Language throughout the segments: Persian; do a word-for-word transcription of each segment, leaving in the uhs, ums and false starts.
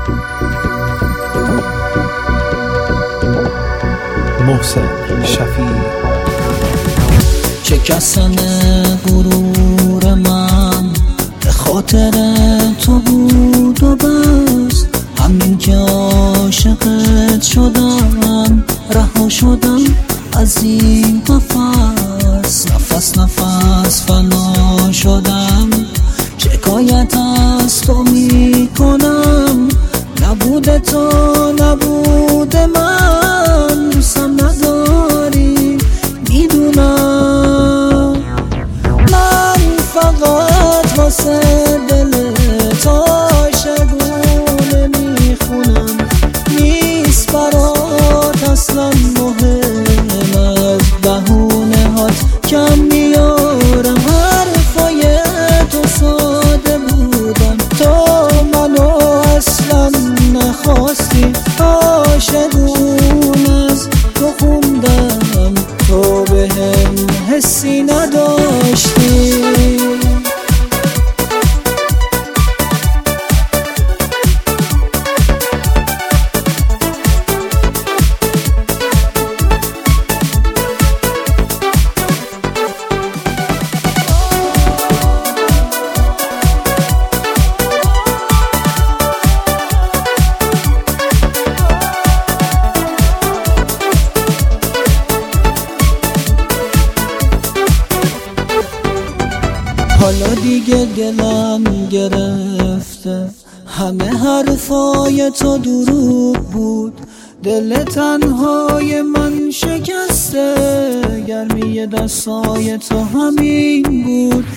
محسن شفیع. شکستن غرور من به خاطر تو بود و بس، همین که عاشقت شدم رها شدم از این قفس، نفس نفس فنا شدم، شکایت از تو می کنم، نبود تو نبود من، دوستم نداری میدونم، من فقط واسه دل تو عاشقونه میخونم، نیست برات اصلا مهم، از بهونه هات کم میارم، حرفای تو ساده بودم، تو منو اصلا نخواستی، عاشقون از تو خوندم، تو بهم حسی نداشتی. حالا دیگه دلم گرفته، همه حرفای تو دروغ بود، دل تنهای من شکسته، گرمی دستای تو همین بود،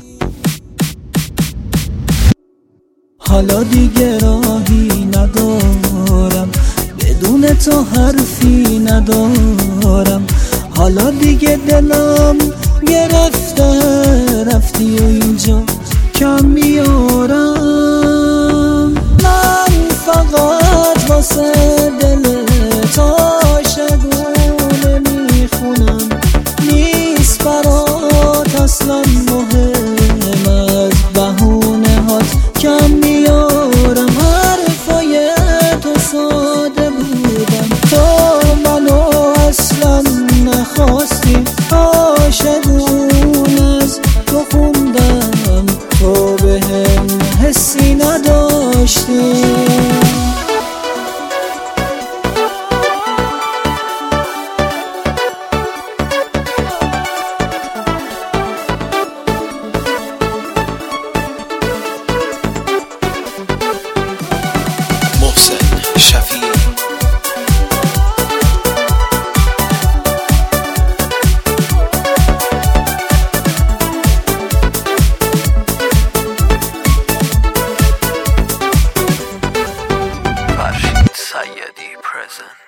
حالا دیگه راهی ندارم، بدون تو حرفی ندارم، حالا دیگه دلم گرفته، رفتی و اینجا کم میارم، من فقط واسه دل تو عاشقونه میخونم، نیست برات اصلا مهم، از بهونه هات کم میارم، حرفای تو ساده بودم، تو منو اصلا نخواستی، عاشقون از تو خوندم، تو بهم حسی نداشتی. محسن شفیع. Sayedi present.